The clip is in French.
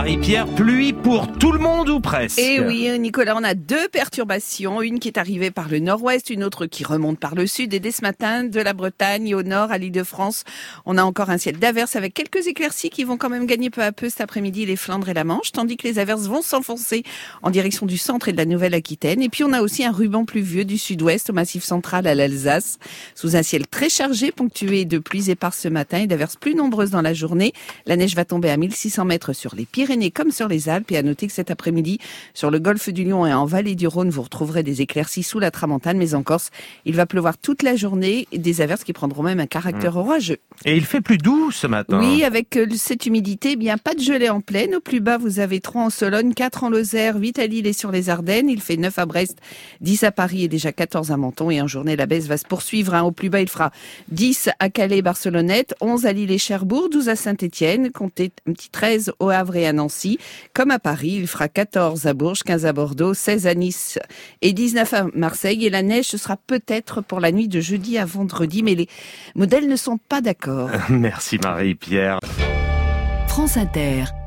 Marie-Pierre, pluie pour tout le monde ou presque? Et oui, Nicolas, on a deux perturbations. Une qui est arrivée par le nord-ouest, une autre qui remonte par le sud. Et dès ce matin, de la Bretagne au nord, à l'Île-de-France, on a encore un ciel d'averses avec quelques éclaircies qui vont quand même gagner peu à peu cet après-midi les Flandres et la Manche, tandis que les averses vont s'enfoncer en direction du centre et de la Nouvelle-Aquitaine. Et puis on a aussi un ruban pluvieux du sud-ouest au Massif central à l'Alsace, sous un ciel très chargé, ponctué de pluies éparses ce matin et d'averses plus nombreuses dans la journée. La neige va tomber à 1600 mètres sur les Pyrénées comme sur les Alpes. Et à noter que cet après-midi, sur le golfe du Lion et en vallée du Rhône, vous retrouverez des éclaircies sous la tramontane. Mais en Corse, il va pleuvoir toute la journée, des averses qui prendront même un caractère orageux. Et il fait plus doux ce matin. Oui, avec cette humidité, bien pas de gelée en plaine. Au plus bas, vous avez 3 en Sologne, 4 en Lozère, 8 à Lille et sur les Ardennes. Il fait 9 à Brest, 10 à Paris et déjà 14 à Menton. Et en journée, la baisse va se poursuivre. Au plus bas, il fera 10 à Calais et Barcelonnette, 11 à Lille et Cherbourg, 12 à Saint-Étienne, comptez un petit 13 au Havre et à Nancy. Comme à Paris, il fera 14 à Bourges, 15 à Bordeaux, 16 à Nice et 19 à Marseille. Et la neige, ce sera peut-être pour la nuit de jeudi à vendredi, mais les modèles ne sont pas d'accord. Merci Marie-Pierre. France Inter.